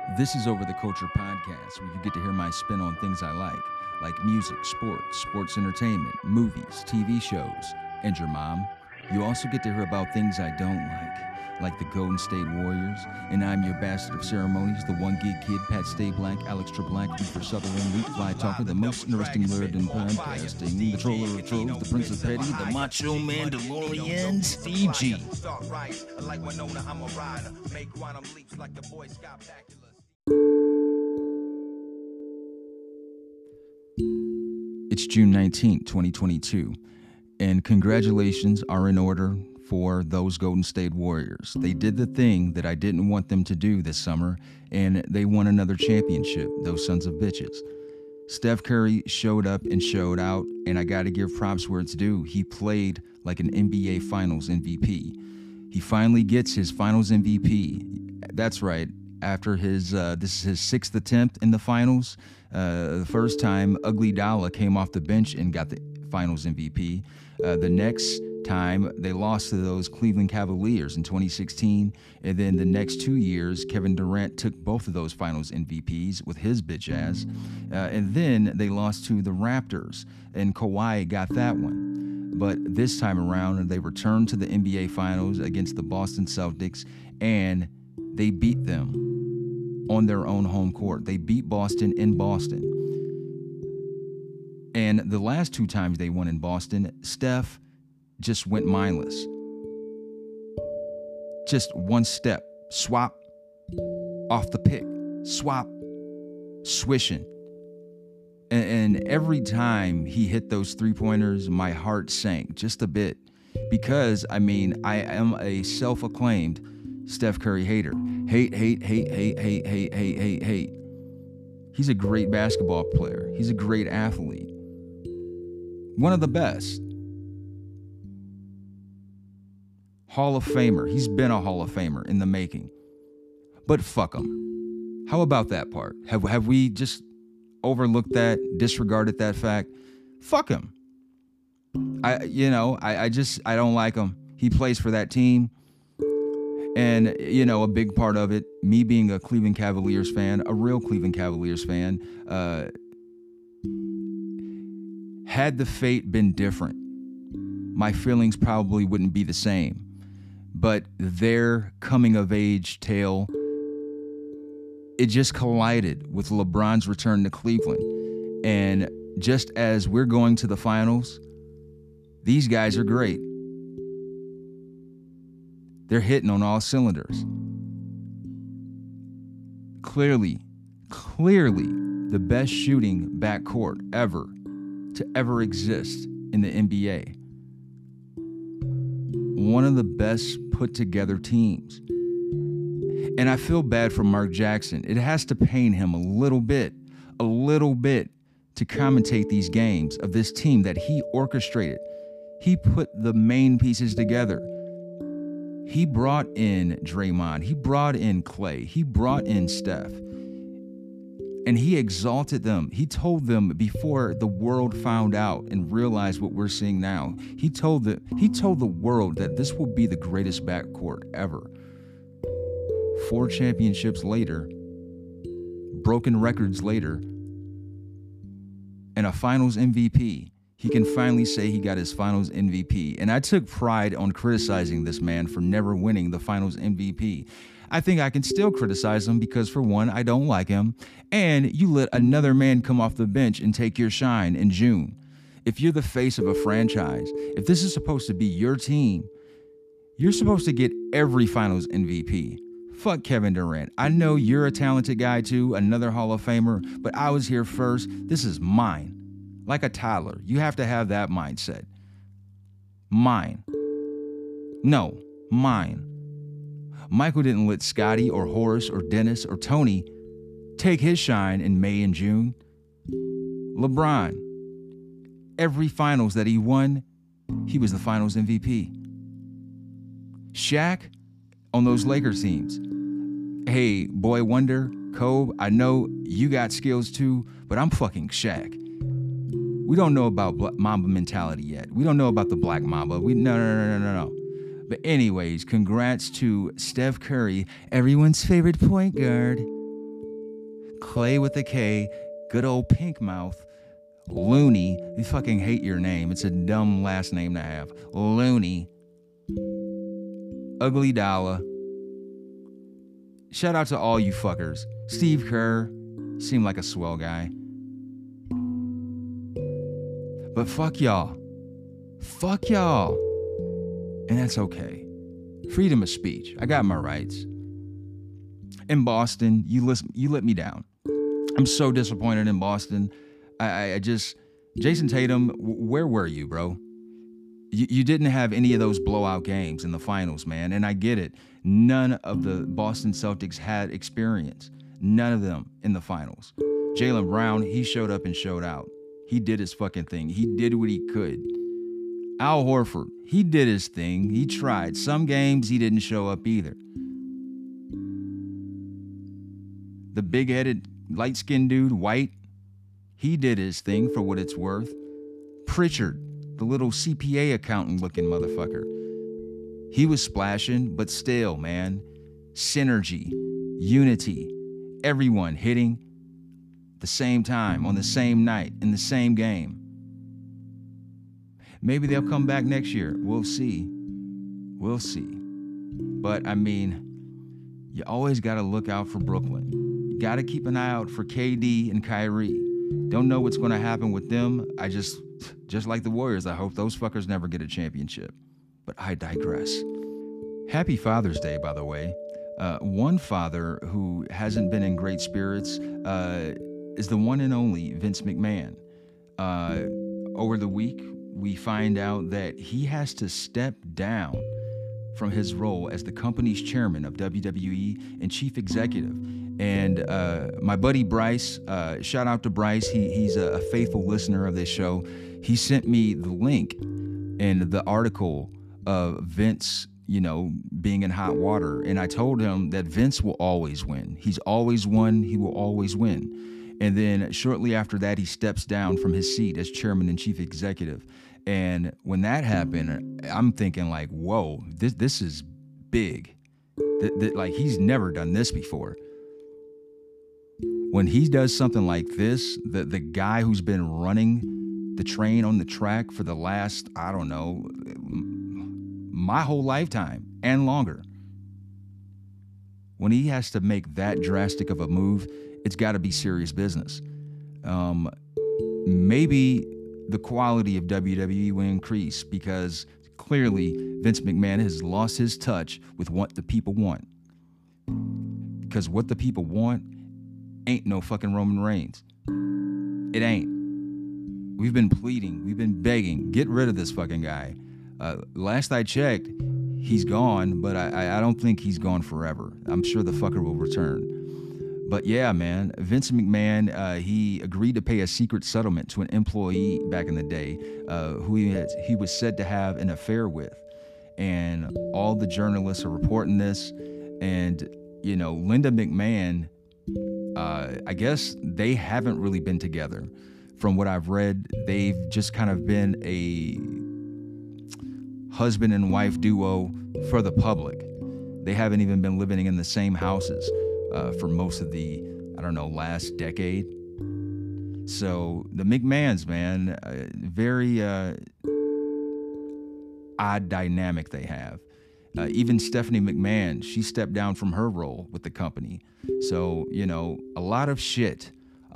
This is Over the Culture podcast, where you get to hear my spin on things I like music, sports, sports entertainment, movies, TV shows, and your mom. You also get to hear about things I don't like the Golden State Warriors. And I'm your bastard of ceremonies, the one gig kid, Pat Stay Blank, Alex Treblank, Reefer Sutherland, Luke Fly Talker, the most interesting nerd in podcasting, the troller of trolls, the prince of petty, the macho man DeLorean, Steve G. It's June 19th, 2022, and congratulations are in order for those Golden State Warriors. They did the thing that I didn't want them to do this summer, and they won another championship, those sons of bitches. Steph Curry showed up and showed out, and I gotta give props where it's due. He played like an NBA Finals MVP. He finally gets his Finals MVP. That's right. After this is his sixth attempt in the finals. The first time, Ugly Dalla came off the bench and got the Finals MVP. The next time, they lost to those Cleveland Cavaliers in 2016. And then the next 2 years, Kevin Durant took both of those Finals MVPs with his bitch ass. And then they lost to the Raptors, and Kawhi got that one. But this time around, they returned to the NBA Finals against the Boston Celtics, and they beat them on their own home court. They beat Boston in Boston. And the last two times they won in Boston, Steph just went mindless. Just one step, swap, off the pick, swap, swishing. And every time he hit those three-pointers, my heart sank just a bit. Because, I am a self-acclaimed Steph Curry hater. Hate. He's a great basketball player. He's a great athlete. One of the best. Hall of Famer. He's been a Hall of Famer in the making. But fuck him. How about that part? Have we just overlooked that, disregarded that fact? Fuck him. I don't like him. He plays for that team. And, a big part of it, me being a Cleveland Cavaliers fan, a real Cleveland Cavaliers fan, had the fate been different, my feelings probably wouldn't be the same. But their coming-of-age tale, it just collided with LeBron's return to Cleveland. And just as we're going to the finals, these guys are great. They're hitting on all cylinders. Clearly, the best shooting backcourt ever to ever exist in the NBA. One of the best put together teams. And I feel bad for Mark Jackson. It has to pain him a little bit to commentate these games of this team that he orchestrated. He put the main pieces together. He brought in Draymond. He brought in Clay. He brought in Steph. And he exalted them. He told them before the world found out and realized what we're seeing now. He told the world that this will be the greatest backcourt ever. 4 championships later, broken records later, and a Finals MVP. He can finally say he got his Finals MVP. And I took pride on criticizing this man for never winning the Finals MVP. I think I can still criticize him because, for one, I don't like him. And you let another man come off the bench and take your shine in June. If you're the face of a franchise, if this is supposed to be your team, you're supposed to get every Finals MVP. Fuck Kevin Durant. I know you're a talented guy too, another Hall of Famer, but I was here first. This is mine. Like a toddler, you have to have that mindset. Mine. No, mine. Michael didn't let Scotty or Horace or Dennis or Tony take his shine in May and June. LeBron, every finals that he won, he was the Finals MVP. Shaq on those Lakers teams. Hey, Boy Wonder, Kobe, I know you got skills too, but I'm fucking Shaq. We don't know about Mamba mentality yet. We don't know about the Black Mamba. No. But anyways, congrats to Steph Curry, everyone's favorite point guard. Clay with a K, good old Pink Mouth, Looney. I fucking hate your name. It's a dumb last name to have. Looney. Ugly Dollar. Shout out to all you fuckers. Steve Kerr seemed like a swell guy. But fuck y'all. Fuck y'all. And that's okay. Freedom of speech. I got my rights. In Boston, you let me down. I'm so disappointed in Boston. I just, Jason Tatum, where were you, bro? You didn't have any of those blowout games in the finals, man. And I get it. None of the Boston Celtics had experience. None of them in the finals. Jaylen Brown, he showed up and showed out. He did his fucking thing. He did what he could. Al Horford, he did his thing. He tried. Some games he didn't show up either. The big-headed, light-skinned dude, White, he did his thing for what it's worth. Pritchard, the little CPA accountant-looking motherfucker, he was splashing, but still, man, synergy, unity, everyone hitting the same time, on the same night, in the same game. Maybe they'll come back next year. We'll see. We'll see. But, I mean, you always got to look out for Brooklyn. You got to keep an eye out for KD and Kyrie. Don't know what's going to happen with them. I just like the Warriors, I hope those fuckers never get a championship. But I digress. Happy Father's Day, by the way. One father who hasn't been in great spirits is the one and only Vince McMahon. Over the week, we find out that he has to step down from his role as the company's chairman of WWE and chief executive. And my buddy Bryce, shout out to Bryce. He's a faithful listener of this show. He sent me the link and the article of Vince, being in hot water. And I told him that Vince will always win. He's always won. He will always win. And then shortly after that, he steps down from his seat as chairman and chief executive. And when that happened, I'm thinking like, whoa, this is big. Like, he's never done this before. When he does something like this, the guy who's been running the train on the track for the last, I don't know, my whole lifetime and longer, when he has to make that drastic of a move, it's got to be serious business. Maybe the quality of WWE will increase because clearly Vince McMahon has lost his touch with what the people want. Because what the people want ain't no fucking Roman Reigns. It ain't. We've been pleading, we've been begging, get rid of this fucking guy. Last I checked, he's gone, but I don't think he's gone forever. I'm sure the fucker will return. But yeah, man, Vince McMahon, he agreed to pay a secret settlement to an employee back in the day who he was said to have an affair with. And all the journalists are reporting this. And, Linda McMahon, I guess they haven't really been together. From what I've read, they've just kind of been a husband and wife duo for the public. They haven't even been living in the same houses for most of the, last decade. So the McMahons, man, very odd dynamic they have. Even Stephanie McMahon, she stepped down from her role with the company. So, a lot of shit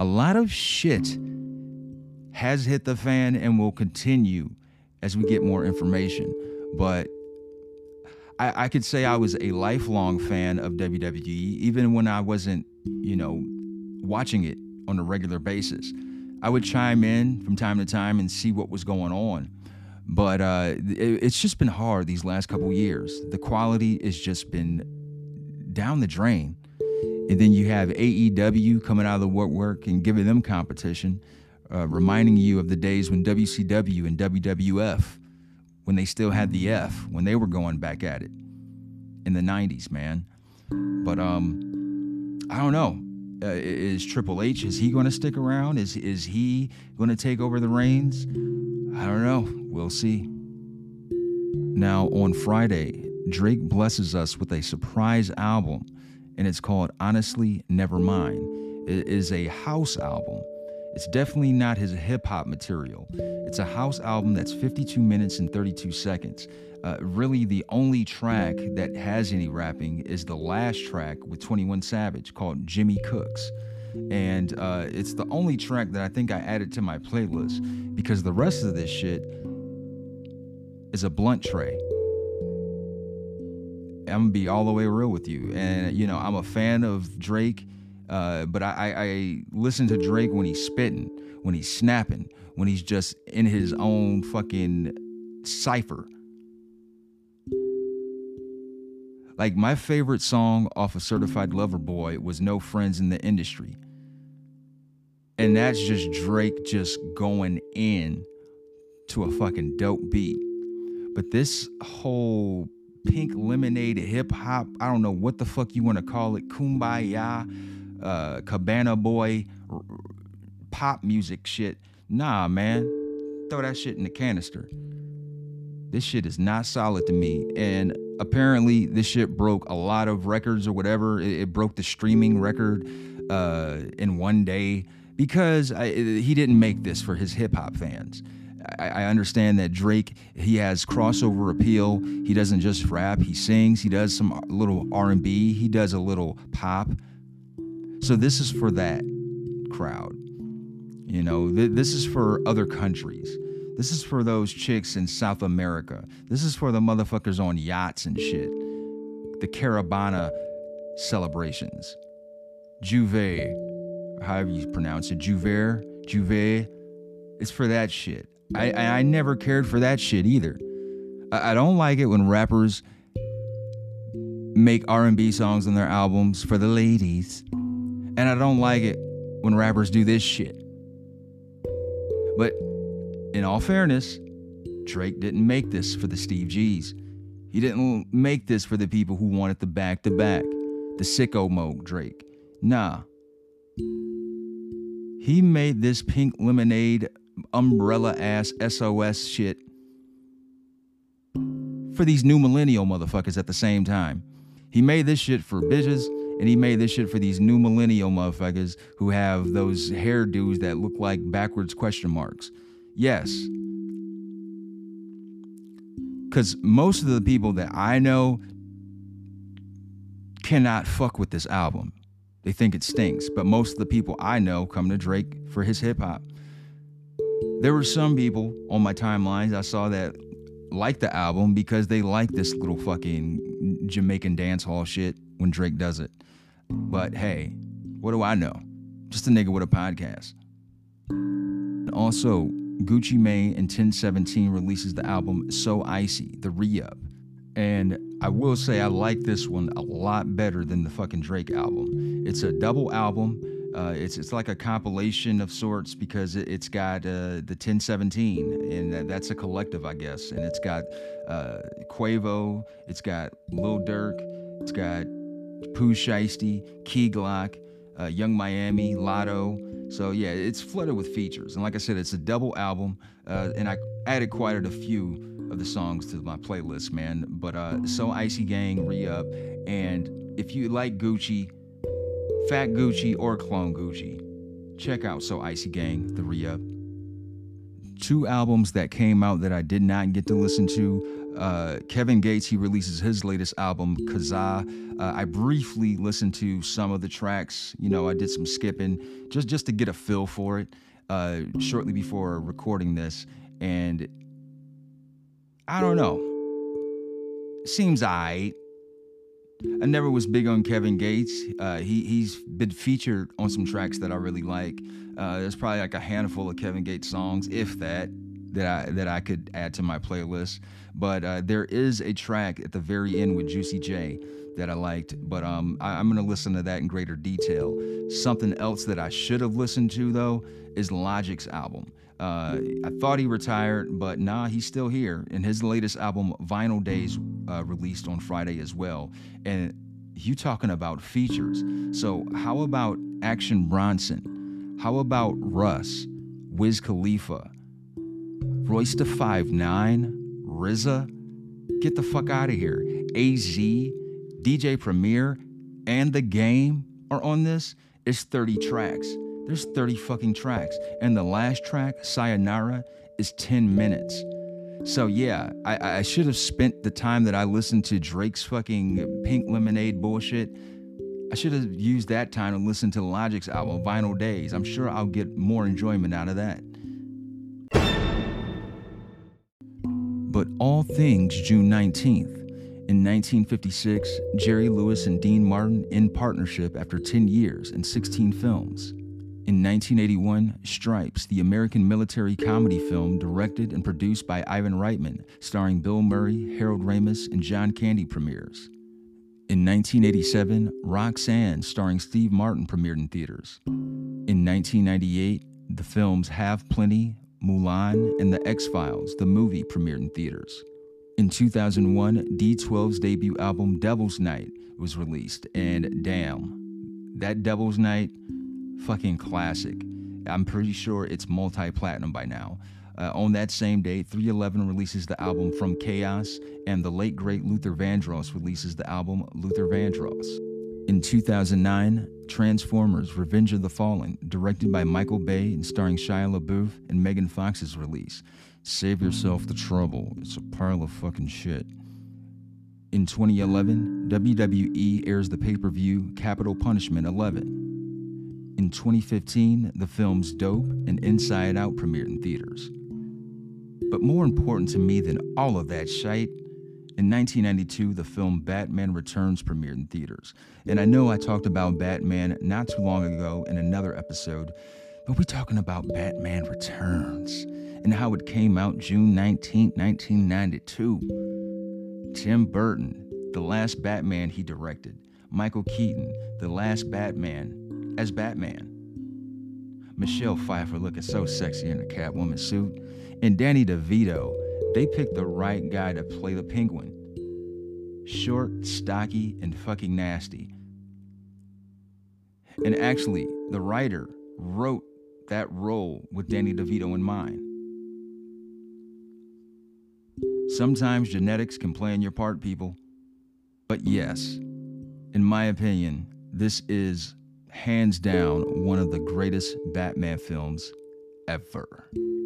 has hit the fan and will continue as we get more information. But I could say I was a lifelong fan of WWE, even when I wasn't, watching it on a regular basis. I would chime in from time to time and see what was going on. But it's just been hard these last couple years. The quality has just been down the drain. And then you have AEW coming out of the woodwork and giving them competition, reminding you of the days when WCW and WWF, when they still had the F, when they were going back at it in the 90s, man. But I don't know. Is Triple H, is he going to stick around? Is he going to take over the reins? I don't know. We'll see. Now, on Friday, Drake blesses us with a surprise album, and it's called Honestly Nevermind. is a house album. It's definitely not his hip hop material. It's a house album that's 52 minutes and 32 seconds. Really, the only track that has any rapping is the last track with 21 Savage called Jimmy Cooks. And it's the only track that I think I added to my playlist because the rest of this shit is a blunt tray. I'm gonna be all the way real with you. And, you know, I'm a fan of Drake, but I listen to Drake when he's spitting, when he's snapping, when he's just in his own fucking cipher. Like, my favorite song off of Certified Lover Boy was No Friends in the Industry. And that's just Drake just going in to a fucking dope beat. But this whole Pink Lemonade hip hop, I don't know what the fuck you want to call it, Kumbaya, Cabana Boy, pop music shit. Nah, man, throw that shit in the canister. This shit is not solid to me. And apparently this shit broke a lot of records or whatever. It broke the streaming record in one day because he didn't make this for his hip hop fans. I understand that Drake, he has crossover appeal. He doesn't just rap, he sings, he does some little R&B, he does a little pop. So this is for that crowd. You know, this is for other countries. This is for those chicks in South America. This is for the motherfuckers on yachts and shit. The Caravana celebrations. Juve, however you pronounce it, Juve. It's for that shit. I never cared for that shit either. I don't like it when rappers make R&B songs on their albums for the ladies. And I don't like it when rappers do this shit. But in all fairness, Drake didn't make this for the Steve G's. He didn't make this for the people who wanted the back-to-back, the sicko mode Drake. Nah. He made this Pink Lemonade umbrella-ass SOS shit for these new millennial motherfuckers at the same time. He made this shit for bitches, and he made this shit for these new millennial motherfuckers who have those hairdos that look like backwards question marks. Yes. Because most of the people that I know cannot fuck with this album. They think it stinks. But most of the people I know come to Drake for his hip hop. There were some people on my timelines I saw that liked the album because they like this little fucking Jamaican dance hall shit when Drake does it. But hey, what do I know? Just a nigga with a podcast. Also, Gucci Mane in 1017 releases the album So Icy, the re-up. And I will say I like this one a lot better than the fucking Drake album. It's a double album. It's like a compilation of sorts because it's got the 1017, and that's a collective, I guess. And it's got Quavo, it's got Lil Durk, it's got Pooh Shiesty, Key Glock, Young Miami, Lotto. So yeah, it's flooded with features. And like I said, it's a double album, and I added quite a few of the songs to my playlist, man. But So Icy Gang, re-up. And if you like Gucci, Fat Gucci or Clone Gucci, check out So Icy Gang, the re-up. Two albums that came out that I did not get to listen to. Kevin Gates, he releases his latest album, Kazaa. I briefly listened to some of the tracks. You know, I did some skipping just to get a feel for it shortly before recording this. And I don't know. Seems aight. I never was big on Kevin Gates. He's been featured on some tracks that I really like. There's probably like a handful of Kevin Gates songs, if that I could add to my playlist. But there is a track at the very end with Juicy J that I liked. But I'm gonna listen to that in greater detail. Something else that I should have listened to though is Logic's album. I thought he retired, but nah, he's still here. And his latest album, Vinyl Days, released on Friday as well. And you talking about features. So how about Action Bronson? How about Russ, Wiz Khalifa, Royce da 5'9", RZA? Get the fuck out of here. AZ, DJ Premier, and The Game are on this. It's 30 tracks. There's 30 fucking tracks. And the last track, Sayonara, is 10 minutes. So yeah, I should have spent the time that I listened to Drake's fucking Pink Lemonade bullshit. I should have used that time to listen to Logic's album, Vinyl Days. I'm sure I'll get more enjoyment out of that. But all things June 19th. In 1956, Jerry Lewis and Dean Martin end partnership after 10 years and 16 films. In 1981, Stripes, the American military comedy film directed and produced by Ivan Reitman, starring Bill Murray, Harold Ramis, and John Candy premieres. In 1987, Roxanne, starring Steve Martin, premiered in theaters. In 1998, the films Have Plenty, Mulan, and The X-Files, the movie, premiered in theaters. In 2001, D12's debut album Devil's Night was released, and damn, that Devil's Night, fucking classic. I'm pretty sure it's multi-platinum by now. On that same day, 311 releases the album From Chaos, and the late great Luther Vandross releases the album Luther Vandross. In 2009, Transformers Revenge of the Fallen, directed by Michael Bay and starring Shia LaBeouf and Megan Fox, is released. Save yourself the trouble, it's a pile of fucking shit. In 2011, WWE airs the pay-per-view Capital Punishment 11. In 2015, the films Dope and Inside Out premiered in theaters. But more important to me than all of that shite, in 1992, the film Batman Returns premiered in theaters. And I know I talked about Batman not too long ago in another episode, but we're talking about Batman Returns and how it came out June 19, 1992. Tim Burton, the last Batman he directed. Michael Keaton, the last Batman, as Batman. Michelle Pfeiffer looking so sexy in a Catwoman suit. And Danny DeVito, they picked the right guy to play the Penguin. Short, stocky, and fucking nasty. And actually, the writer wrote that role with Danny DeVito in mind. Sometimes genetics can play in your part, people. But yes, in my opinion, this is hands down one of the greatest Batman films ever.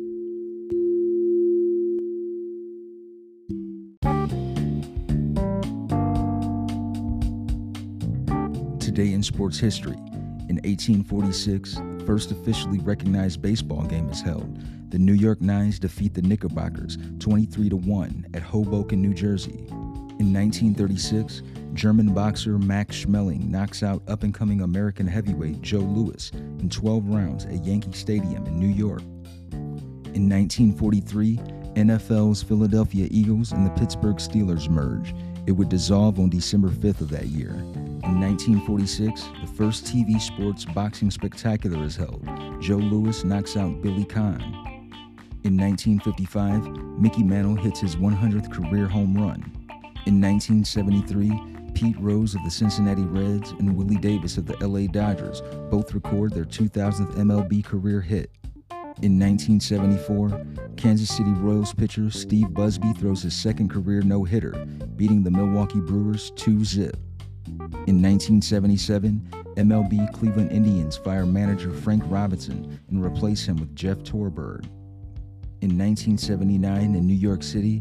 Today in sports history, in 1846, first officially recognized baseball game is held. The New York Nines defeat the Knickerbockers 23-1 at Hoboken, New Jersey. In 1936, German boxer Max Schmeling knocks out up-and-coming American heavyweight Joe Louis in 12 rounds at Yankee Stadium in New York. In 1943, NFL's Philadelphia Eagles and the Pittsburgh Steelers merge. It would dissolve on December 5th of that year. In 1946, the first TV sports boxing spectacular is held. Joe Louis knocks out Billy Conn. In 1955, Mickey Mantle hits his 100th career home run. In 1973, Pete Rose of the Cincinnati Reds and Willie Davis of the LA Dodgers both record their 2000th MLB career hit. In 1974, Kansas City Royals pitcher Steve Busby throws his second career no-hitter, beating the Milwaukee Brewers 2-0. In 1977, MLB Cleveland Indians fire manager Frank Robinson and replace him with Jeff Torberg. In 1979, in New York City,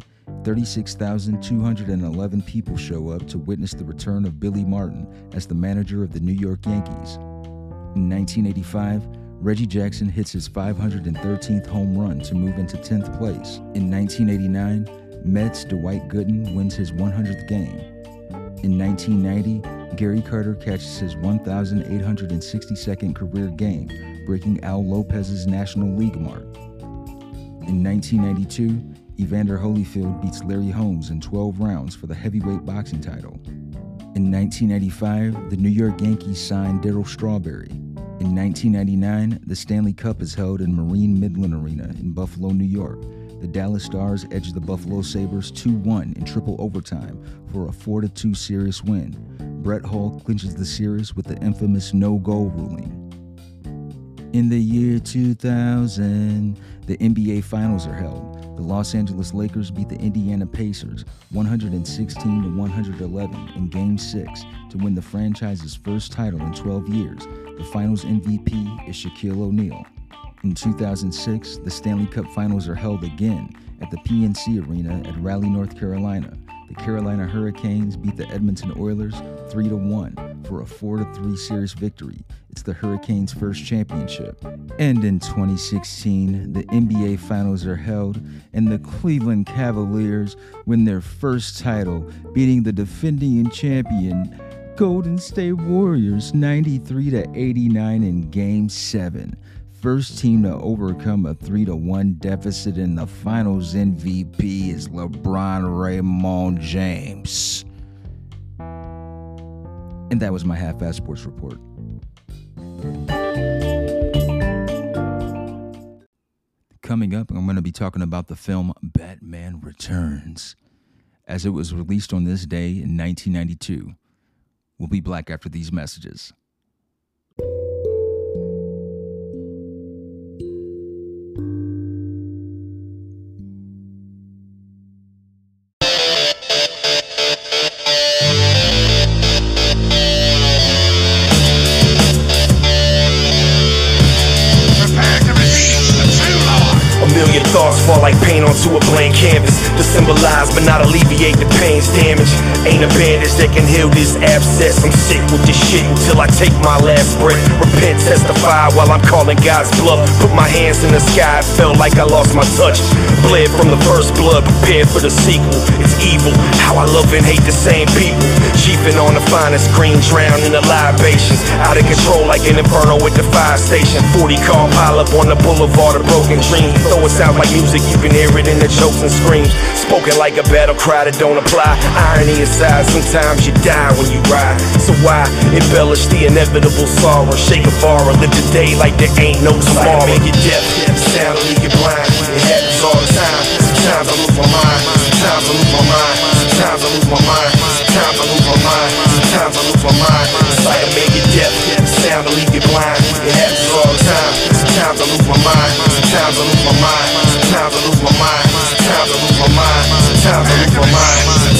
36,211 people show up to witness the return of Billy Martin as the manager of the New York Yankees. In 1985, Reggie Jackson hits his 513th home run to move into 10th place. In 1989, Mets' Dwight Gooden wins his 100th game. In 1990, Gary Carter catches his 1,862nd career game, breaking Al Lopez's National League mark. In 1992, Evander Holyfield beats Larry Holmes in 12 rounds for the heavyweight boxing title. In 1995, the New York Yankees signed Darryl Strawberry. In 1999, the Stanley Cup is held in Marine Midland Arena in Buffalo, New York. The Dallas Stars edge the Buffalo Sabres 2-1 in triple overtime for a 4-2 series win. Brett Hull clinches the series with the infamous no-goal ruling. In the year 2000, the NBA Finals are held. The Los Angeles Lakers beat the Indiana Pacers 116-111 in Game 6 to win the franchise's first title in 12 years. The Finals MVP is Shaquille O'Neal. In 2006, the Stanley Cup Finals are held again at the PNC Arena at Raleigh, North Carolina. The Carolina Hurricanes beat the Edmonton Oilers 3-1 for a 4-3 series victory. It's the Hurricanes' first championship. And in 2016, the NBA Finals are held, and the Cleveland Cavaliers win their first title, beating the defending champion Golden State Warriors 93-89 in Game 7. First team to overcome a 3-1 deficit in the Finals. MVP is LeBron Raymond James. And that was my half-ass sports report. Coming up, I'm going to be talking about the film Batman Returns, as it was released on this day in 1992. We'll be back after these messages. Thoughts fall like paint onto a blank canvas to symbolize but not alleviate the pain's damage. Ain't a bandage that can heal this abscess. I'm sick with this shit until I take my last breath. Repent, testify while I'm calling God's bluff. Put my hands in the sky, it felt like I lost my touch. Bled from the first blood, prepared for the sequel. It's evil, how I love and hate the same people. Chiefing on the finest green, drowned in the libations. Out of control like an inferno at the fire station. 40 car pile up on the boulevard of broken dreams. Though it sounds like music, you can hear it in the jokes and screams. Spoken like a battle cry that don't apply. Irony aside, sometimes you die when you ride. So why embellish the inevitable sorrow? Shake a bar or live the day like there ain't no tomorrow. Make it deaf, sound leave you blind. It happens all the time. Sometimes I lose my mind. Sometimes I lose my mind. Sometimes I lose my mind. Sometimes I lose my mind. Sometimes I lose my mind. It's like I make it deaf, sound leave you blind. It happens all the time. Sometimes I lose my mind. Sometimes I lose my mind. Sometimes I lose my mind. Sometimes I lose my mind. Sometimes I lose my mind.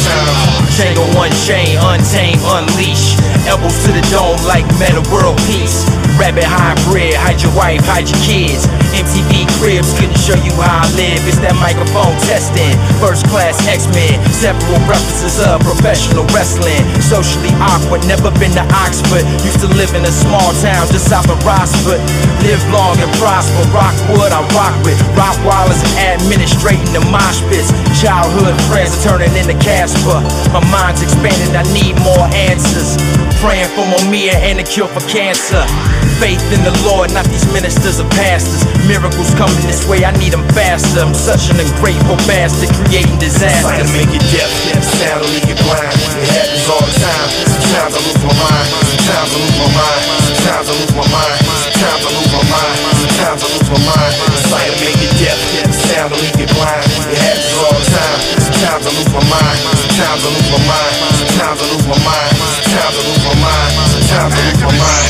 Chain on one chain, untamed, unleash. Elbows to the dome like meta world peace. Rabbit hybrid, hide your wife, hide your kids. MTV cribs couldn't show you how I live. It's that microphone testing. First class X-Men. Several references of professional wrestling. Socially awkward, never been to Oxford. Used to live in a small town just south of Rossford. Live long and prosper. Rockwood I rock with. Rottweilers administrating the mosh pits. Childhood friends are turning into Casper. My mind's expanding, I need more answers. Praying for Mamiya and a cure for cancer. Faith in the Lord, not these ministers or pastors. Miracles coming this way, I need them faster. I'm such an ungrateful bastard, creating disasters. Trying to make it deaf, sound to leave you blind. It happens all the time. Sometimes I lose my mind. Sometimes I lose my mind. Sometimes I lose my mind. Sometimes I lose my mind. Sometimes I lose my mind. Trying to make it deaf, sound to leave you blind. It happens all the time. Sometimes I lose my mind. Sometimes I lose my mind. Sometimes I lose my mind. Sometimes I lose my mind. Sometimes I lose my mind.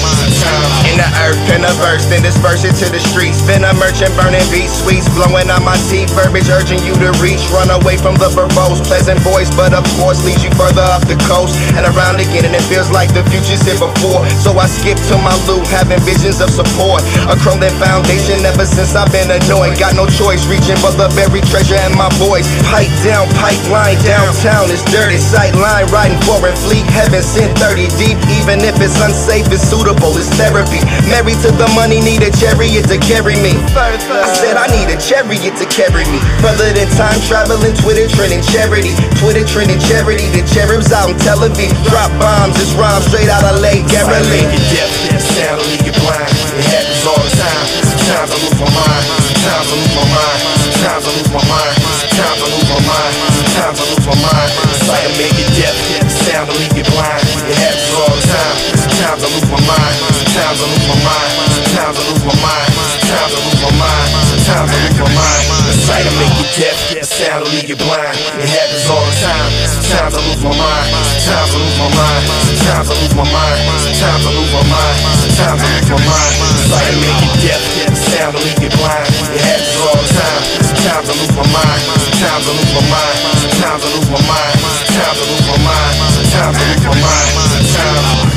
In the earth, in a verse, then disperse it to the streets. Been a merchant burning beats, sweets blowing out my teeth. Verbiage urging you to reach, run away from the verbose. Pleasant voice, but of course leads you further up the coast and around again, and it feels like the future's here before. So I skip to my loot, having visions of support. A crumbling foundation ever since I've been annoyed. Got no choice, reaching for the buried treasure in my voice. Pipe down, pipeline downtown, it's dirty. Sight line, riding for a fleet. Heaven sent 30 deep, even if it's unsafe, it's suitable, it's therapy. Married to the money, need a chariot to carry me further. I said I need a chariot to carry me further than time traveling. Twitter trending charity, Twitter trending charity. The cherubs out in Tel Aviv drop bombs, it's rhymes straight out of Lake Galilee. Make it deaf, sound to leave you blind. It happens all the time. Sometimes I lose my mind. Sometimes I lose my mind. Sometimes I lose my mind. Sometimes I lose my mind. Sometimes I lose my mind. Try to make it deaf, sound to leave you blind. It happens all the time. Sometimes I lose my mind. Sometimes I lose my mind. Sometimes I lose my mind. Sometimes I lose my mind. Sometimes I lose my mind. Try to make it deaf, sound to leave you blind. It happens all the time. Sometimes I lose my mind. Sometimes I lose my mind. Sometimes I lose my mind. Sometimes I lose my mind. Sometimes I lose my mind. Try to make it deaf, sound to leave you blind. It happens all the time. Sometimes Sometimes I lose my mind. Sometimes I lose my mind. Sometimes I lose my mind. Sometimes I lose my mind. Sometimes I lose my mind. Sometimes.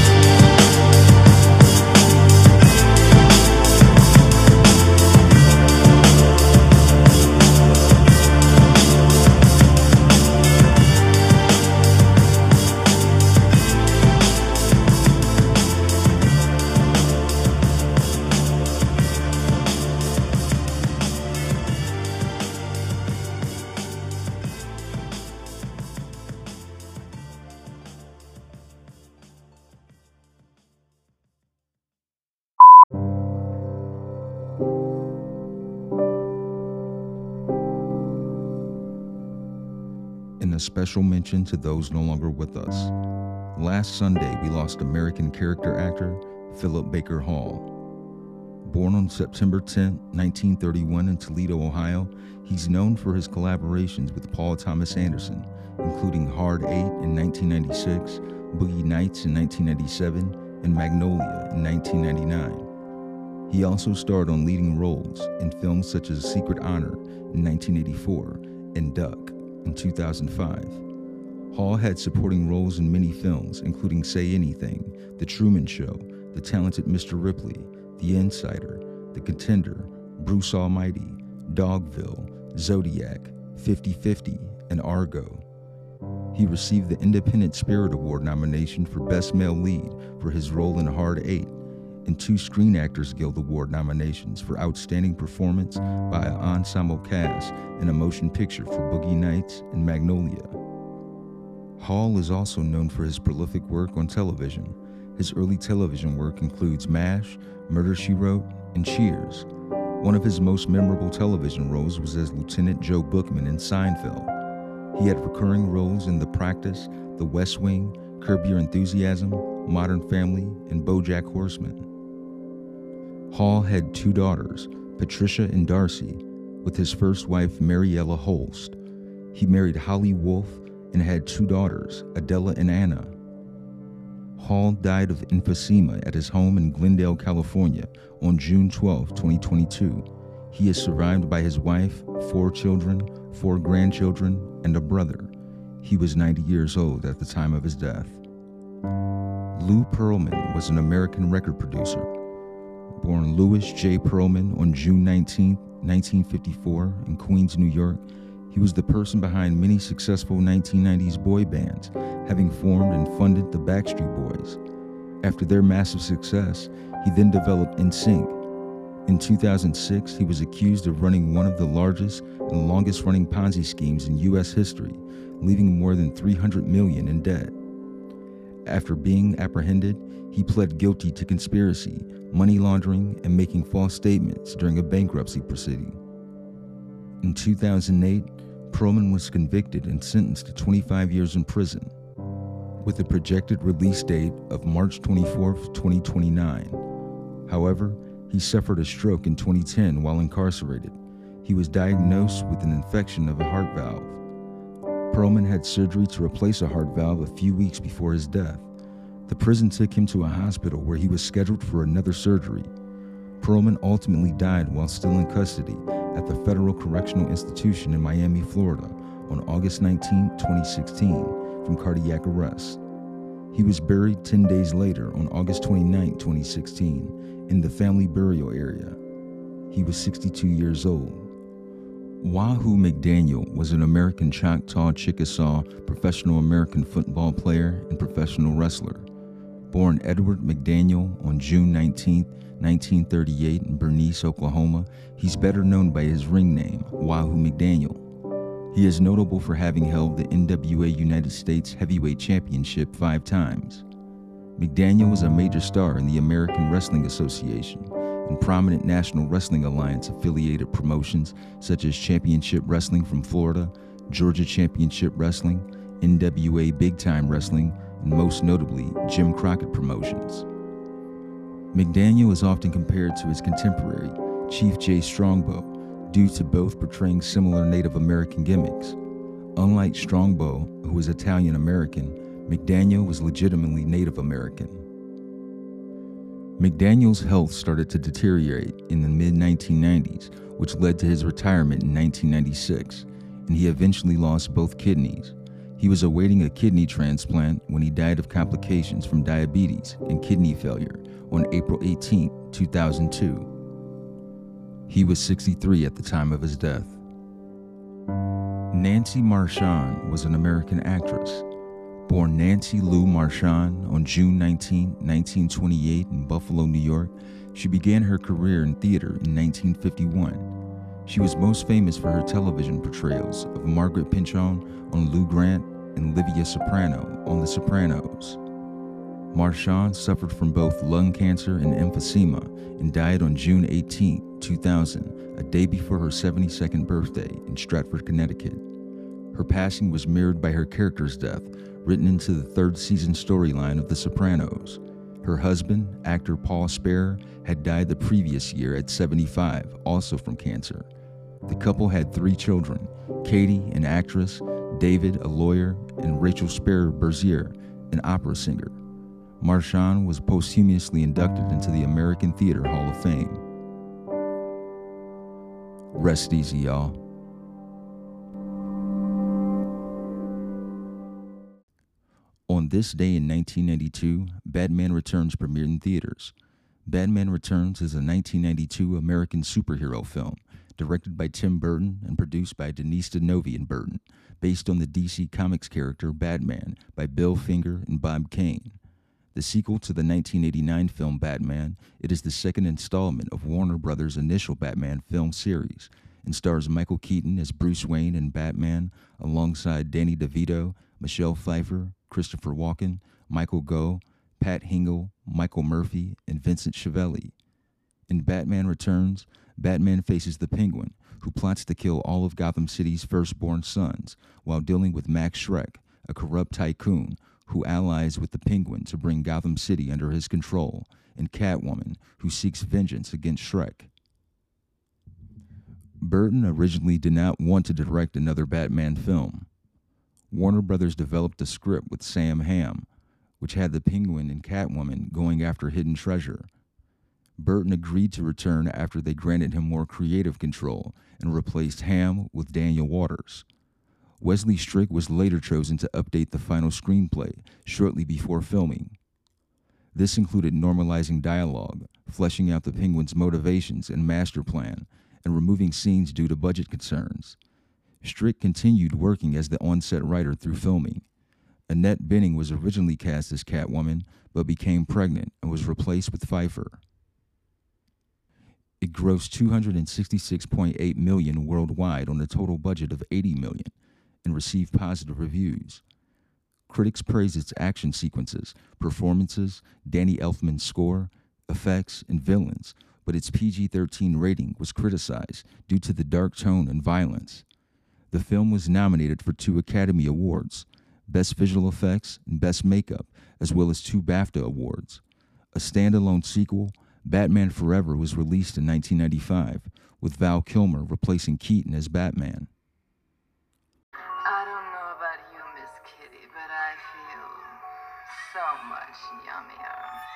And a special mention to those no longer with us. Last Sunday, we lost American character actor Philip Baker Hall. Born on September 10, 1931 in Toledo, Ohio, he's known for his collaborations with Paul Thomas Anderson, including Hard Eight in 1996, Boogie Nights in 1997, and Magnolia in 1999. He also starred on leading roles in films such as Secret Honor in 1984 and Duck in 2005. Hall had supporting roles in many films, including Say Anything, The Truman Show, The Talented Mr. Ripley, The Insider, The Contender, Bruce Almighty, Dogville, Zodiac, 50-50, and Argo. He received the Independent Spirit Award nomination for Best Male Lead for his role in Hard Eight, and 2 Screen Actors Guild Award nominations for Outstanding Performance by an Ensemble Cast in a Motion Picture for Boogie Nights and Magnolia. Hall is also known for his prolific work on television. His early television work includes MASH, Murder, She Wrote, and Cheers. One of his most memorable television roles was as Lieutenant Joe Bookman in Seinfeld. He had recurring roles in The Practice, The West Wing, Curb Your Enthusiasm, Modern Family, and BoJack Horseman. Hall had 2 daughters, Patricia and Darcy, with his first wife, Mariella Holst. He married Holly Wolf and had 2 daughters, Adela and Anna. Hall died of emphysema at his home in Glendale, California on June 12, 2022. He is survived by his wife, 4 children, 4 grandchildren, and a brother. He was 90 years old at the time of his death. Lou Pearlman was an American record producer. Born Louis J. Pearlman on June 19, 1954 in Queens, New York, he was the person behind many successful 1990s boy bands, having formed and funded the Backstreet Boys. After their massive success, he then developed NSYNC. In 2006, he was accused of running one of the largest and longest-running Ponzi schemes in U.S. history, leaving more than $300 million in debt. After being apprehended, he pled guilty to conspiracy, money laundering, and making false statements during a bankruptcy proceeding. In 2008, Pearlman was convicted and sentenced to 25 years in prison, with a projected release date of March 24, 2029. However, he suffered a stroke in 2010 while incarcerated. He was diagnosed with an infection of a heart valve. Pearlman had surgery to replace a heart valve a few weeks before his death. The prison took him to a hospital where he was scheduled for another surgery. Pearlman ultimately died while still in custody at the Federal Correctional Institution in Miami, Florida, on August 19, 2016, from cardiac arrest. He was buried 10 days later on August 29, 2016, in the family burial area. He was 62 years old. Wahoo McDaniel was an American Choctaw Chickasaw professional American football player and professional wrestler. Born Edward McDaniel on June 19, 1938 in Bernice, Oklahoma, he's better known by his ring name, Wahoo McDaniel. He is notable for having held the NWA United States Heavyweight Championship 5 times. McDaniel was a major star in the American Wrestling Association and prominent National Wrestling Alliance affiliated promotions such as Championship Wrestling from Florida, Georgia Championship Wrestling, NWA Big Time Wrestling, and most notably, Jim Crockett Promotions. McDaniel is often compared to his contemporary, Chief Jay Strongbow, due to both portraying similar Native American gimmicks. Unlike Strongbow, who was Italian American, McDaniel was legitimately Native American. McDaniel's health started to deteriorate in the mid-1990s, which led to his retirement in 1996, and he eventually lost both kidneys. He was awaiting a kidney transplant when he died of complications from diabetes and kidney failure on April 18, 2002. He was 63 at the time of his death. Nancy Marchand was an American actress. Born Nancy Lou Marchand on June 19, 1928 in Buffalo, New York, she began her career in theater in 1951. She was most famous for her television portrayals of Margaret Pynchon on Lou Grant and Livia Soprano on The Sopranos. Marchand suffered from both lung cancer and emphysema and died on June 18, 2000, a day before her 72nd birthday in Stratford, Connecticut. Her passing was mirrored by her character's death, written into the third season storyline of The Sopranos. Her husband, actor Paul Sperrer, had died the previous year at 75, also from cancer. The couple had 3 children, Katie, an actress, David, a lawyer, and Rachel Sperrer Berzier, an opera singer. Marchand was posthumously inducted into the American Theater Hall of Fame. Rest easy, y'all. On this day in 1992, Batman Returns premiered in theaters. Batman Returns is a 1992 American superhero film, directed by Tim Burton and produced by Denise Denovi and Burton, based on the DC Comics character Batman by Bill Finger and Bob Kane. The sequel to the 1989 film Batman, it is the second installment of Warner Brothers' initial Batman film series, and stars Michael Keaton as Bruce Wayne and Batman, alongside Danny DeVito, Michelle Pfeiffer, Christopher Walken, Michael Gough, Pat Hingle, Michael Murphy, and Vincent Schiavelli. In Batman Returns, Batman faces the Penguin, who plots to kill all of Gotham City's firstborn sons while dealing with Max Shreck, a corrupt tycoon who allies with the Penguin to bring Gotham City under his control, and Catwoman, who seeks vengeance against Shreck. Burton originally did not want to direct another Batman film. Warner Brothers developed a script with Sam Hamm, which had the Penguin and Catwoman going after hidden treasure. Burton agreed to return after they granted him more creative control and replaced Hamm with Daniel Waters. Wesley Strick was later chosen to update the final screenplay shortly before filming. This included normalizing dialogue, fleshing out the Penguin's motivations and master plan, and removing scenes due to budget concerns. Strick continued working as the on-set writer through filming. Annette Bening was originally cast as Catwoman, but became pregnant and was replaced with Pfeiffer. It grossed $266.8 million worldwide on a total budget of $80 million and received positive reviews. Critics praised its action sequences, performances, Danny Elfman's score, effects, and villains, but its PG-13 rating was criticized due to the dark tone and violence. The film was nominated for 2 Academy Awards, Best Visual Effects and Best Makeup, as well as 2 BAFTA Awards. A standalone sequel, Batman Forever, was released in 1995, with Val Kilmer replacing Keaton as Batman. I don't know about you, Miss Kitty, but I feel so much yummier.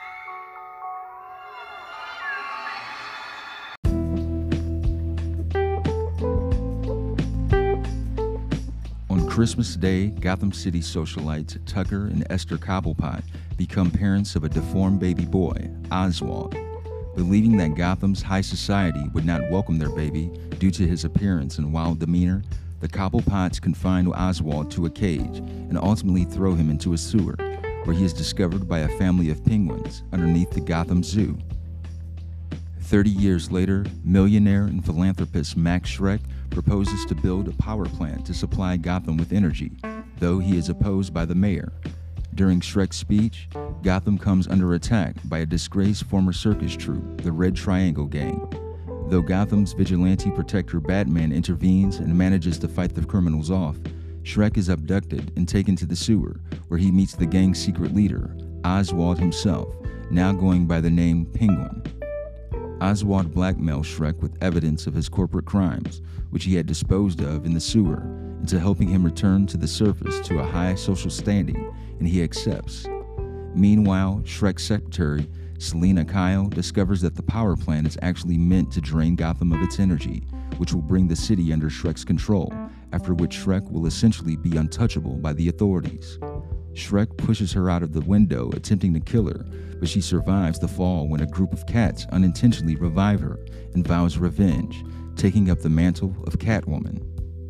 On Christmas Day, Gotham City socialites Tucker and Esther Cobblepot become parents of a deformed baby boy, Oswald. Believing that Gotham's high society would not welcome their baby due to his appearance and wild demeanor, the Cobblepots confine Oswald to a cage and ultimately throw him into a sewer, where he is discovered by a family of penguins underneath the Gotham Zoo. 30 years later, millionaire and philanthropist Max Shreck proposes to build a power plant to supply Gotham with energy, though he is opposed by the mayor. During Shreck's speech, Gotham comes under attack by a disgraced former circus troupe, the Red Triangle Gang. Though Gotham's vigilante protector Batman intervenes and manages to fight the criminals off, Shreck is abducted and taken to the sewer, where he meets the gang's secret leader, Oswald himself, now going by the name Penguin. Oswald blackmails Shreck with evidence of his corporate crimes, which he had disposed of in the sewer, into helping him return to the surface to a high social standing, and he accepts. Meanwhile, Shreck's secretary Selina Kyle discovers that the power plant is actually meant to drain Gotham of its energy, which will bring the city under Shrek's control, after which Shrek will essentially be untouchable by the authorities. Shrek pushes her out of the window, attempting to kill her, but she survives the fall when a group of cats unintentionally revive her and vows revenge, taking up the mantle of Catwoman.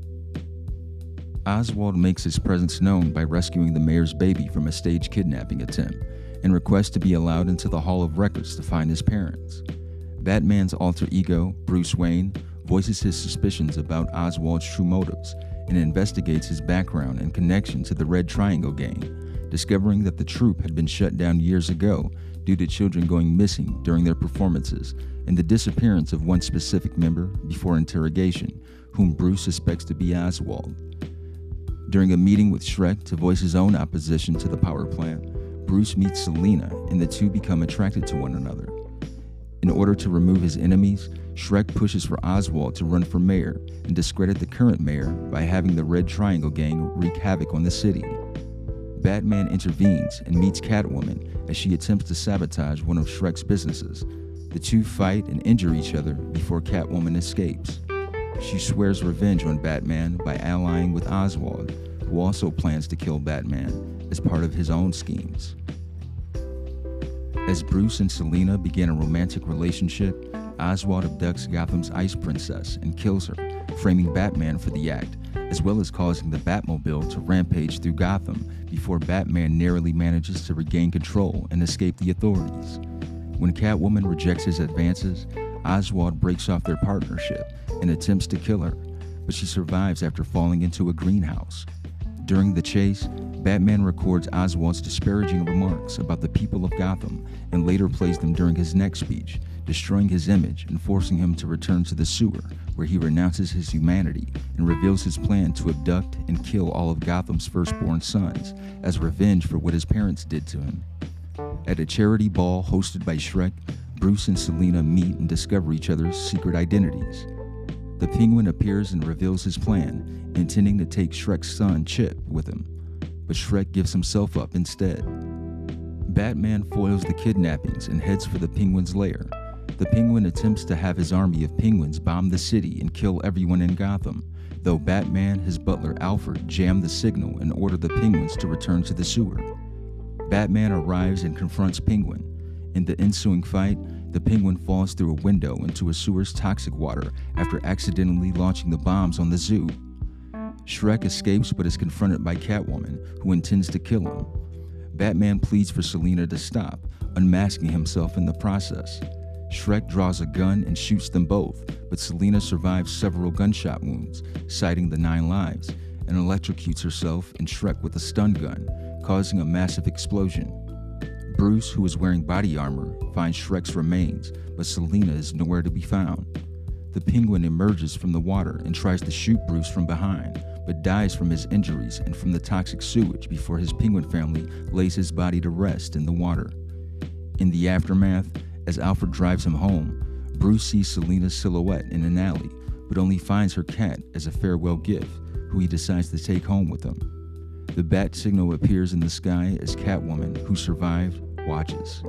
Oswald makes his presence known by rescuing the mayor's baby from a staged kidnapping attempt and requests to be allowed into the Hall of Records to find his parents. Batman's alter ego, Bruce Wayne, voices his suspicions about Oswald's true motives and investigates his background and connection to the Red Triangle Gang, discovering that the troupe had been shut down years ago due to children going missing during their performances and the disappearance of one specific member before interrogation, whom Bruce suspects to be Oswald. During a meeting with Shrek to voice his own opposition to the power plant, Bruce meets Selina and the two become attracted to one another. In order to remove his enemies, Shrek pushes for Oswald to run for mayor and discredit the current mayor by having the Red Triangle Gang wreak havoc on the city. Batman intervenes and meets Catwoman as she attempts to sabotage one of Shrek's businesses. The two fight and injure each other before Catwoman escapes. She swears revenge on Batman by allying with Oswald, who also plans to kill Batman as part of his own schemes. As Bruce and Selina begin a romantic relationship, Oswald abducts Gotham's Ice Princess and kills her, framing Batman for the act, as well as causing the Batmobile to rampage through Gotham before Batman narrowly manages to regain control and escape the authorities. When Catwoman rejects his advances, Oswald breaks off their partnership and attempts to kill her, but she survives after falling into a greenhouse. During the chase, Batman records Oswald's disparaging remarks about the people of Gotham and later plays them during his next speech, destroying his image and forcing him to return to the sewer, where he renounces his humanity and reveals his plan to abduct and kill all of Gotham's firstborn sons as revenge for what his parents did to him. At a charity ball hosted by Shrek, Bruce and Selina meet and discover each other's secret identities. The Penguin appears and reveals his plan, intending to take Shrek's son, Chip, with him, but Shrek gives himself up instead. Batman foils the kidnappings and heads for the Penguin's lair. The Penguin attempts to have his army of penguins bomb the city and kill everyone in Gotham, though Batman, his butler Alfred, jam the signal and order the penguins to return to the sewer. Batman arrives and confronts Penguin. In the ensuing fight, the Penguin falls through a window into a sewer's toxic water after accidentally launching the bombs on the zoo. Shrek escapes but is confronted by Catwoman, who intends to kill him. Batman pleads for Selina to stop, unmasking himself in the process. Shrek draws a gun and shoots them both, but Selina survives several gunshot wounds, citing the 9 lives, and electrocutes herself and Shrek with a stun gun, causing a massive explosion. Bruce, who is wearing body armor, finds Shrek's remains, but Selina is nowhere to be found. The Penguin emerges from the water and tries to shoot Bruce from behind, but dies from his injuries and from the toxic sewage before his Penguin family lays his body to rest in the water. In the aftermath, as Alfred drives him home, Bruce sees Selina's silhouette in an alley, but only finds her cat as a farewell gift, who he decides to take home with him. The bat signal appears in the sky as Catwoman, who survived, watches.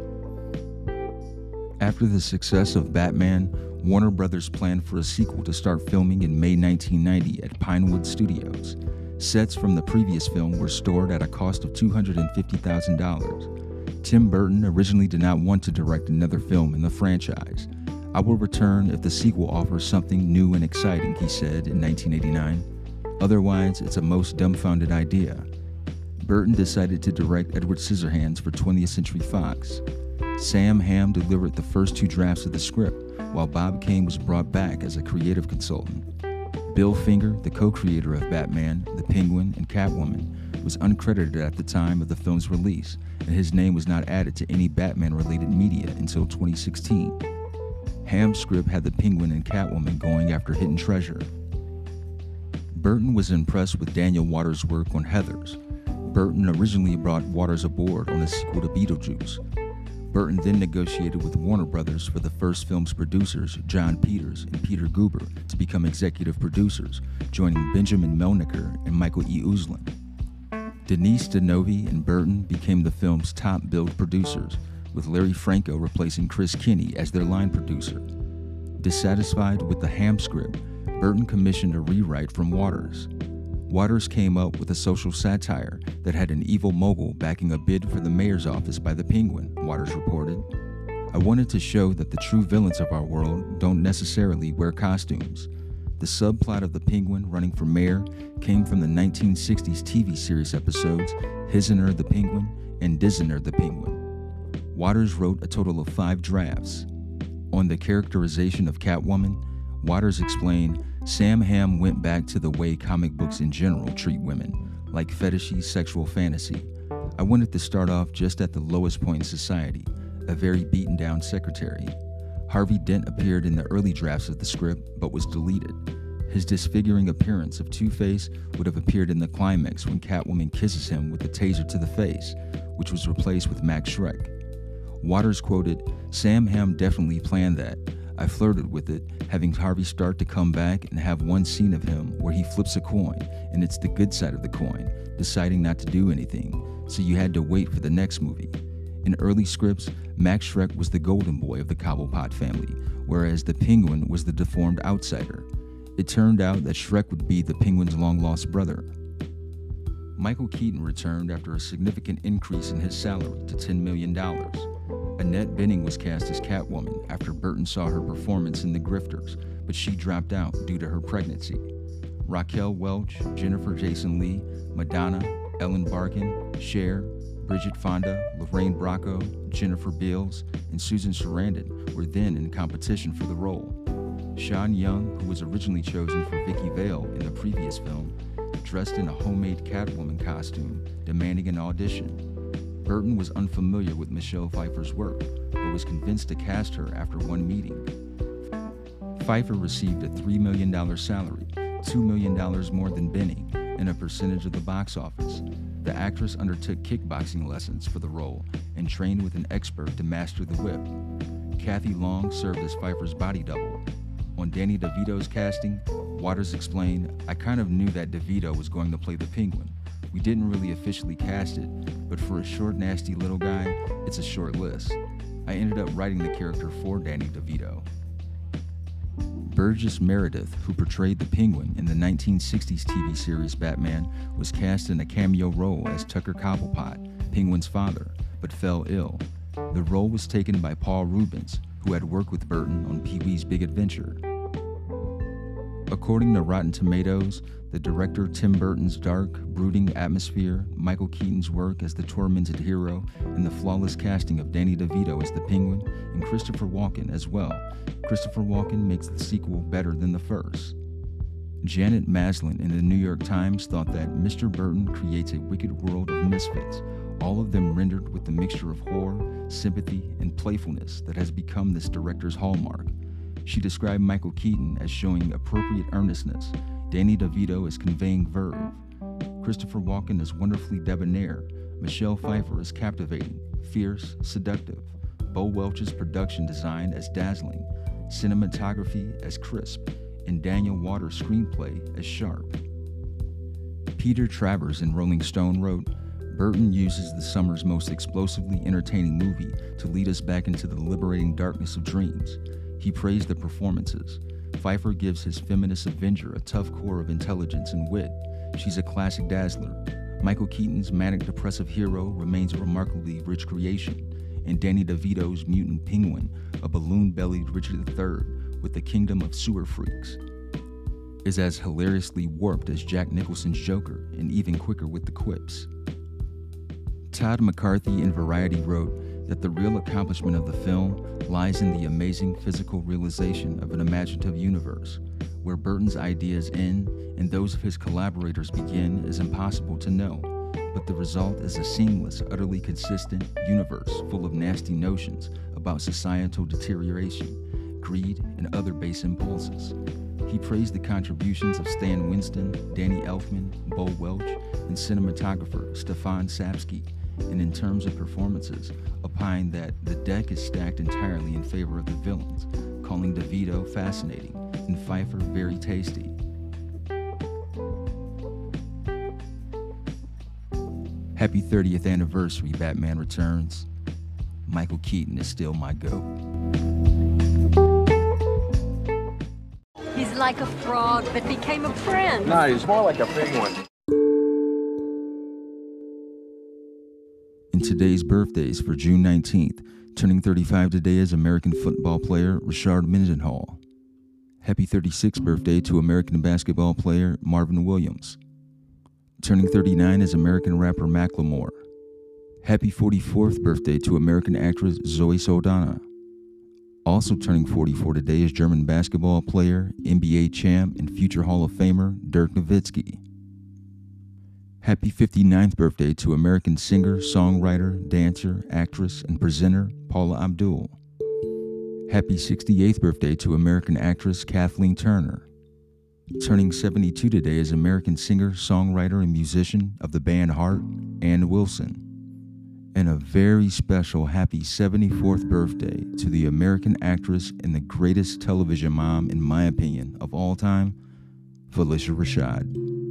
After the success of Batman, Warner Brothers planned for a sequel to start filming in May 1990 at Pinewood Studios. Sets from the previous film were stored at a cost of $250,000. Tim Burton originally did not want to direct another film in the franchise. "I will return if the sequel offers something new and exciting," he said in 1989. "Otherwise, it's a most dumbfounded idea." Burton decided to direct Edward Scissorhands for 20th Century Fox. Sam Hamm delivered the first 2 drafts of the script, while Bob Kane was brought back as a creative consultant. Bill Finger, the co-creator of Batman, the Penguin, and Catwoman, was uncredited at the time of the film's release, and his name was not added to any Batman-related media until 2016. Hamm's script had the Penguin and Catwoman going after hidden treasure. Burton was impressed with Daniel Waters' work on Heathers. Burton originally brought Waters aboard on a sequel to Beetlejuice. Burton then negotiated with Warner Brothers for the first film's producers, John Peters and Peter Guber, to become executive producers, joining Benjamin Melnicker and Michael E. Uslan. Denise Denovi and Burton became the film's top billed producers, with Larry Franco replacing Chris Kinney as their line producer. Dissatisfied with the Ham script, Burton commissioned a rewrite from Waters. Waters came up with a social satire that had an evil mogul backing a bid for the mayor's office by the Penguin, Waters reported. I wanted to show that the true villains of our world don't necessarily wear costumes. The subplot of the Penguin running for mayor came from the 1960s TV series episodes Hisiner the Penguin and Diziner the Penguin. Waters wrote a total of 5 drafts. On the characterization of Catwoman, Waters explained, Sam Hamm went back to the way comic books in general treat women, like fetishy sexual fantasy. I wanted to start off just at the lowest point in society, a very beaten down secretary. Harvey Dent appeared in the early drafts of the script, but was deleted. His disfiguring appearance of Two-Face would have appeared in the climax when Catwoman kisses him with a taser to the face, which was replaced with Max Schreck. Waters quoted, Sam Hamm definitely planned that. I flirted with it, having Harvey start to come back and have one scene of him where he flips a coin, and it's the good side of the coin, deciding not to do anything, so you had to wait for the next movie. In early scripts, Max Schreck was the golden boy of the Cobblepot family, whereas the Penguin was the deformed outsider. It turned out that Schreck would be the Penguin's long-lost brother. Michael Keaton returned after a significant increase in his salary to $10 million. Annette Bening was cast as Catwoman after Burton saw her performance in The Grifters, but she dropped out due to her pregnancy. Raquel Welch, Jennifer Jason Leigh, Madonna, Ellen Barkin, Cher, Bridget Fonda, Lorraine Bracco, Jennifer Beals, and Susan Sarandon were then in competition for the role. Sean Young, who was originally chosen for Vicky Vale in the previous film, dressed in a homemade Catwoman costume, demanding an audition. Burton was unfamiliar with Michelle Pfeiffer's work, but was convinced to cast her after one meeting. Pfeiffer received a $3 million salary, $2 million more than Bening, and a percentage of the box office. The actress undertook kickboxing lessons for the role and trained with an expert to master the whip. Kathy Long served as Pfeiffer's body double. On Danny DeVito's casting, Waters explained, I kind of knew that DeVito was going to play the Penguin. We didn't really officially cast it, but for a short, nasty little guy, it's a short list. I ended up writing the character for Danny DeVito. Burgess Meredith, who portrayed the Penguin in the 1960s TV series Batman, was cast in a cameo role as Tucker Cobblepot, Penguin's father, but fell ill. The role was taken by Paul Reubens, who had worked with Burton on Pee-wee's Big Adventure. According to Rotten Tomatoes, the director Tim Burton's dark, brooding atmosphere, Michael Keaton's work as the tormented hero, and the flawless casting of Danny DeVito as the Penguin, and Christopher Walken as well. Christopher Walken makes the sequel better than the first. Janet Maslin in the New York Times thought that Mr. Burton creates a wicked world of misfits, all of them rendered with the mixture of horror, sympathy, and playfulness that has become this director's hallmark. She described Michael Keaton as showing appropriate earnestness, Danny DeVito as conveying verve, Christopher Walken as wonderfully debonair, Michelle Pfeiffer as captivating, fierce, seductive, Bo Welch's production design as dazzling, cinematography as crisp, and Daniel Waters' screenplay as sharp. Peter Travers in Rolling Stone wrote, Burton uses the summer's most explosively entertaining movie to lead us back into the liberating darkness of dreams. He praised the performances. Pfeiffer gives his feminist Avenger a tough core of intelligence and wit. She's a classic dazzler. Michael Keaton's manic depressive hero remains a remarkably rich creation, and Danny DeVito's mutant Penguin, a balloon-bellied Richard III with the kingdom of sewer freaks, is as hilariously warped as Jack Nicholson's Joker and even quicker with the quips. Todd McCarthy in Variety wrote that the real accomplishment of the film lies in the amazing physical realization of an imaginative universe. Where Burton's ideas end and those of his collaborators begin is impossible to know, but the result is a seamless, utterly consistent universe full of nasty notions about societal deterioration, greed, and other base impulses. He praised the contributions of Stan Winston, Danny Elfman, Bo Welch, and cinematographer Stefan Sapsky, and in terms of performances, opined that the deck is stacked entirely in favor of the villains, calling DeVito fascinating and Pfeiffer very tasty. Happy 30th anniversary, Batman Returns. Michael Keaton is still my GOAT. He's like a frog that became a friend. No, he's more like a penguin. In today's birthdays for June 19th, turning 35 today is American football player Rashard Mendenhall. Happy 36th birthday to American basketball player Marvin Williams. Turning 39 is American rapper Macklemore. Happy 44th birthday to American actress Zoe Saldana. Also turning 44 today is German basketball player, NBA champ, and future Hall of Famer Dirk Nowitzki. Happy 59th birthday to American singer, songwriter, dancer, actress, and presenter Paula Abdul. Happy 68th birthday to American actress Kathleen Turner. Turning 72 today is American singer, songwriter, and musician of the band Heart, Ann Wilson. And a very special happy 74th birthday to the American actress and the greatest television mom, in my opinion, of all time, Phylicia Rashad.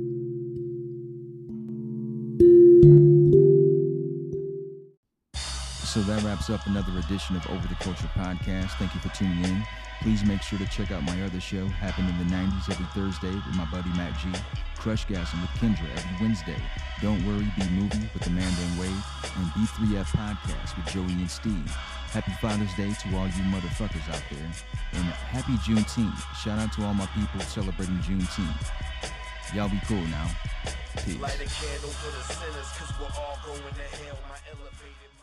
So that wraps up another edition of Over the Culture Podcast. Thank you for tuning in. Please make sure to check out my other show, happened in the 90s every Thursday with my buddy Matt G. Crush Gassing with Kendra every Wednesday. Don't Worry, Be Movie with Amanda and Wade. And B3F Podcast with Joey and Steve. Happy Father's Day to all you motherfuckers out there. And happy Juneteenth. Shout out to all my people celebrating Juneteenth. Y'all be cool now. Peace. Light a candle for the sinners, 'cause we're all going to hell. My elevated